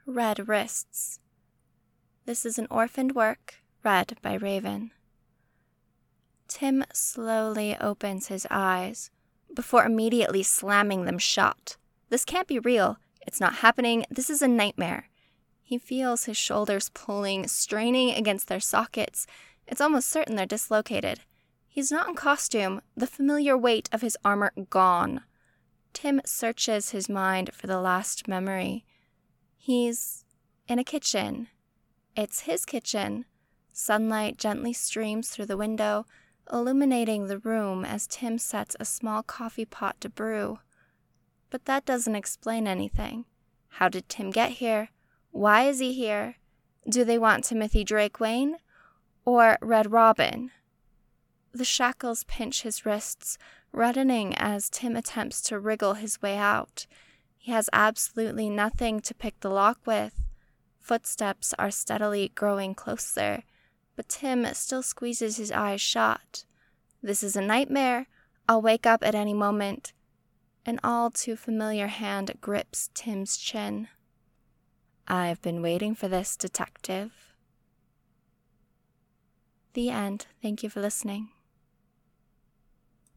Red Wrists. This is an orphaned work, read by Raven. Tim slowly opens his eyes, before immediately slamming them shut. This can't be real. It's not happening. This is a nightmare. He feels his shoulders pulling, straining against their sockets. It's almost certain they're dislocated. He's not in costume, the familiar weight of his armor gone. Tim searches his mind for the last memory. He's in a kitchen. It's his kitchen. Sunlight gently streams through the window, illuminating the room as Tim sets a small coffee pot to brew. But that doesn't explain anything. How did Tim get here? Why is he here? Do they want Timothy Drake Wayne? Or Red Robin? The shackles pinch his wrists, reddening as Tim attempts to wriggle his way out. He has absolutely nothing to pick the lock with. Footsteps are steadily growing closer, but Tim still squeezes his eyes shut. This is a nightmare. I'll wake up at any moment. An all too familiar hand grips Tim's chin. I've been waiting for this, detective. The end. Thank you for listening.